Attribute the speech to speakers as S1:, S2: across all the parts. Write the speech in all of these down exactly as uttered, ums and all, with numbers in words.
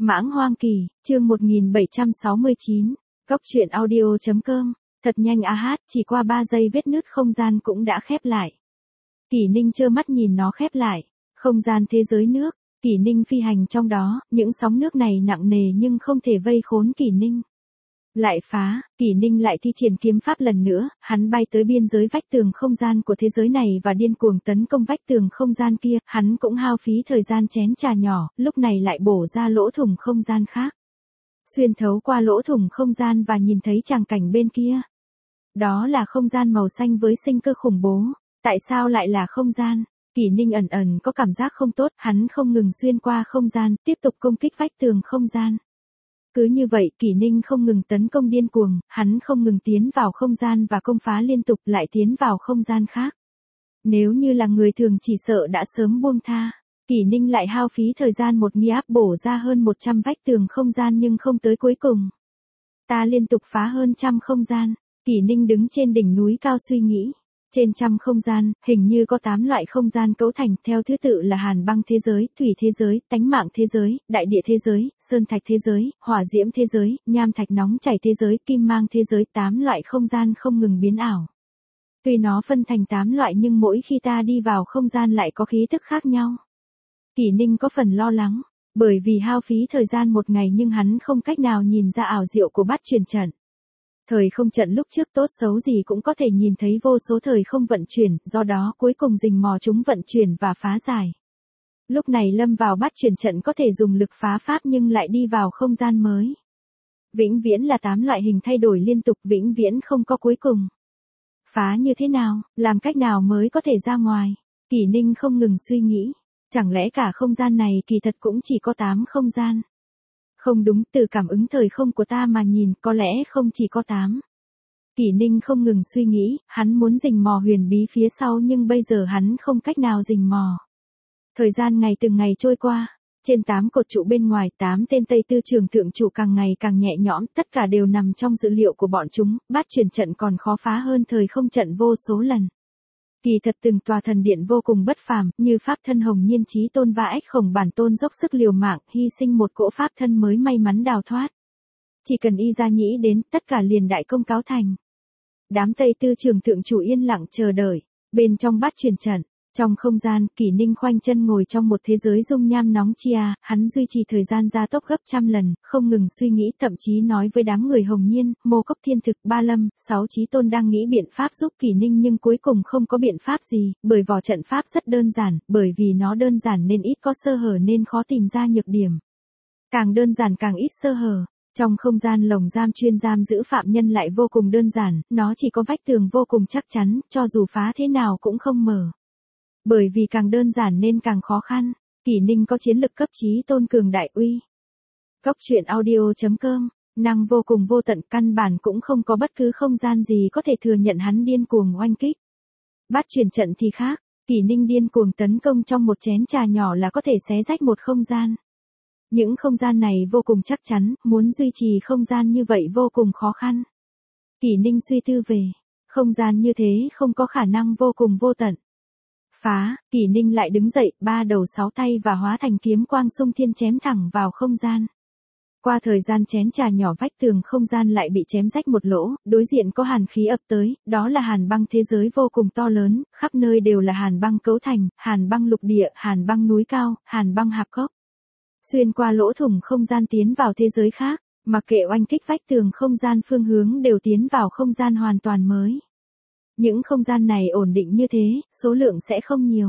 S1: Mãng hoang kỳ, chương một nghìn bảy trăm sáu mươi chín, Cóc truyện audio chấm com, thật nhanh a hát, chỉ qua ba giây vết nứt không gian cũng đã khép lại. Kỷ Ninh trơ mắt nhìn nó khép lại, không gian thế giới nước, Kỷ Ninh phi hành trong đó, những sóng nước này nặng nề nhưng không thể vây khốn Kỷ Ninh. Lại phá, Kỷ Ninh lại thi triển kiếm pháp lần nữa, hắn bay tới biên giới vách tường không gian của thế giới này và điên cuồng tấn công vách tường không gian kia, hắn cũng hao phí thời gian chén trà nhỏ, lúc này lại bổ ra lỗ thủng không gian khác. Xuyên thấu qua lỗ thủng không gian và nhìn thấy tràng cảnh bên kia. Đó là không gian màu xanh với sinh cơ khủng bố, tại sao lại là không gian? Kỷ Ninh ẩn ẩn có cảm giác không tốt, hắn không ngừng xuyên qua không gian, tiếp tục công kích vách tường không gian. Cứ như vậy Kỷ Ninh không ngừng tấn công điên cuồng, hắn không ngừng tiến vào không gian và công phá liên tục lại tiến vào không gian khác. Nếu như là người thường chỉ sợ đã sớm buông tha. Kỷ Ninh lại hao phí thời gian một nghi áp bổ ra hơn một trăm vách tường không gian nhưng không tới cuối cùng. Ta liên tục phá hơn trăm không gian. Kỷ Ninh đứng trên đỉnh núi cao suy nghĩ. Trên trăm không gian, hình như có tám loại không gian cấu thành theo thứ tự là hàn băng thế giới, thủy thế giới, tánh mạng thế giới, đại địa thế giới, sơn thạch thế giới, hỏa diễm thế giới, nham thạch nóng chảy thế giới, kim mang thế giới, tám loại không gian không ngừng biến ảo. Tuy nó phân thành tám loại nhưng mỗi khi ta đi vào không gian lại có khí tức khác nhau. Kỷ Ninh có phần lo lắng, bởi vì hao phí thời gian một ngày nhưng hắn không cách nào nhìn ra ảo diệu của bát truyền trận. Thời không trận lúc trước tốt xấu gì cũng có thể nhìn thấy vô số thời không vận chuyển, do đó cuối cùng rình mò chúng vận chuyển và phá giải. Lúc này lâm vào bát truyền trận có thể dùng lực phá pháp nhưng lại đi vào không gian mới. Vĩnh viễn là tám loại hình thay đổi liên tục, vĩnh viễn không có cuối cùng. Phá như thế nào, làm cách nào mới có thể ra ngoài? Kỷ Ninh không ngừng suy nghĩ, chẳng lẽ cả không gian này kỳ thật cũng chỉ có tám không gian? Không đúng, từ cảm ứng thời không của ta mà nhìn, có lẽ không chỉ có tám. Kỷ Ninh không ngừng suy nghĩ, hắn muốn rình mò huyền bí phía sau nhưng bây giờ hắn không cách nào rình mò. Thời gian ngày từng ngày trôi qua, trên tám cột trụ bên ngoài, tám tên Tây Tư Trường Thượng Trụ càng ngày càng nhẹ nhõm, tất cả đều nằm trong dữ liệu của bọn chúng, bát truyền trận còn khó phá hơn thời không trận vô số lần. Kỳ thật từng tòa thần điện vô cùng bất phàm, như pháp thân Hồng Nhiên Chí Tôn và Ách Khổng Bản Tôn dốc sức liều mạng, hy sinh một cỗ pháp thân mới may mắn đào thoát. Chỉ cần y ra nhĩ đến, tất cả liền đại công cáo thành. Đám Tây Tư Trường Thượng Chủ yên lặng chờ đợi, bên trong bát truyền trận, trong không gian, Kỷ Ninh khoanh chân ngồi trong một thế giới dung nham nóng chia, hắn duy trì thời gian gia tốc gấp trăm lần, không ngừng suy nghĩ, thậm chí nói với đám người Hồng Nhiên, Mô Cốc Thiên Thực, Ba Lâm, Sáu Chí Tôn đang nghĩ biện pháp giúp Kỷ Ninh nhưng cuối cùng không có biện pháp gì, bởi vỏ trận pháp rất đơn giản, bởi vì nó đơn giản nên ít có sơ hở nên khó tìm ra nhược điểm. Càng đơn giản càng ít sơ hở. Trong không gian lồng giam chuyên giam giữ phạm nhân lại vô cùng đơn giản, nó chỉ có vách tường vô cùng chắc chắn, cho dù phá thế nào cũng không mở. Bởi vì càng đơn giản nên càng khó khăn, Kỷ Ninh có chiến lực cấp chí tôn cường đại uy. Cóc truyện audio chấm com, năng vô cùng vô tận, căn bản cũng không có bất cứ không gian gì có thể thừa nhận hắn điên cuồng oanh kích. Bát truyền trận thì khác, Kỷ Ninh điên cuồng tấn công trong một chén trà nhỏ là có thể xé rách một không gian. Những không gian này vô cùng chắc chắn, muốn duy trì không gian như vậy vô cùng khó khăn. Kỷ Ninh suy tư về, không gian như thế không có khả năng vô cùng vô tận. Phá, Kỷ Ninh lại đứng dậy, ba đầu sáu tay và hóa thành kiếm quang xung thiên chém thẳng vào không gian. Qua thời gian chén trà nhỏ vách tường không gian lại bị chém rách một lỗ, đối diện có hàn khí ập tới, đó là hàn băng thế giới vô cùng to lớn, khắp nơi đều là hàn băng cấu thành, hàn băng lục địa, hàn băng núi cao, hàn băng hạp cốc. Xuyên qua lỗ thủng không gian tiến vào thế giới khác, mặc kệ oanh kích vách tường không gian phương hướng đều tiến vào không gian hoàn toàn mới. Những không gian này ổn định như thế, số lượng sẽ không nhiều.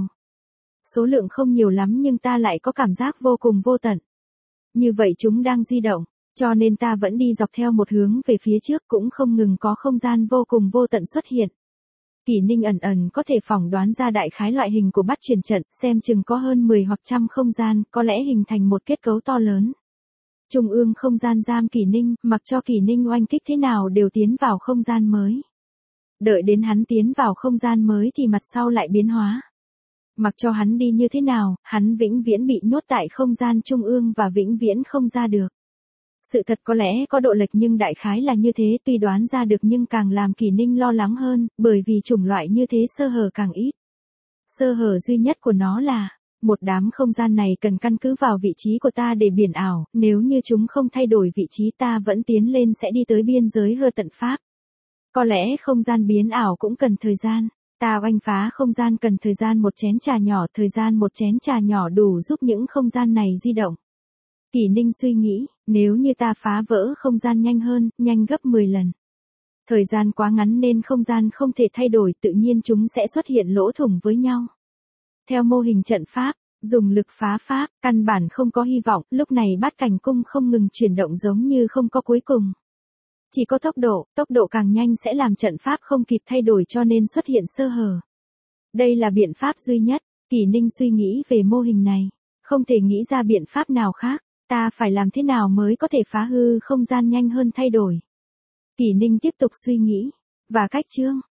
S1: Số lượng không nhiều lắm nhưng ta lại có cảm giác vô cùng vô tận. Như vậy chúng đang di động, cho nên ta vẫn đi dọc theo một hướng về phía trước cũng không ngừng có không gian vô cùng vô tận xuất hiện. Kỷ Ninh ẩn ẩn có thể phỏng đoán ra đại khái loại hình của bát truyền trận, xem chừng có hơn mười hoặc trăm không gian, có lẽ hình thành một kết cấu to lớn. Trung ương không gian giam Kỷ Ninh, mặc cho Kỷ Ninh oanh kích thế nào đều tiến vào không gian mới. Đợi đến hắn tiến vào không gian mới thì mặt sau lại biến hóa. Mặc cho hắn đi như thế nào, hắn vĩnh viễn bị nhốt tại không gian trung ương và vĩnh viễn không ra được. Sự thật có lẽ có độ lệch nhưng đại khái là như thế, tuy đoán ra được nhưng càng làm Kỷ Ninh lo lắng hơn, bởi vì chủng loại như thế sơ hở càng ít. Sơ hở duy nhất của nó là, Một đám không gian này cần căn cứ vào vị trí của ta để biển ảo, nếu như chúng không thay đổi vị trí ta vẫn tiến lên sẽ đi tới biên giới rơ tận pháp. Có lẽ không gian biến ảo cũng cần thời gian. Ta oanh phá không gian cần thời gian một chén trà nhỏ, thời gian một chén trà nhỏ đủ giúp những không gian này di động. Kỷ Ninh suy nghĩ, nếu như ta phá vỡ không gian nhanh hơn, nhanh gấp mười lần. Thời gian quá ngắn nên không gian không thể thay đổi, tự nhiên chúng sẽ xuất hiện lỗ thủng với nhau. Theo mô hình trận pháp, dùng lực phá pháp, căn bản không có hy vọng, lúc này bát cảnh cung không ngừng chuyển động giống như không có cuối cùng. Chỉ có tốc độ, tốc độ càng nhanh sẽ làm trận pháp không kịp thay đổi cho nên xuất hiện sơ hở. Đây là biện pháp duy nhất, Kỷ Ninh suy nghĩ về mô hình này, không thể nghĩ ra biện pháp nào khác, ta phải làm thế nào mới có thể phá hư không gian nhanh hơn thay đổi. Kỷ Ninh tiếp tục suy nghĩ, và cách chương,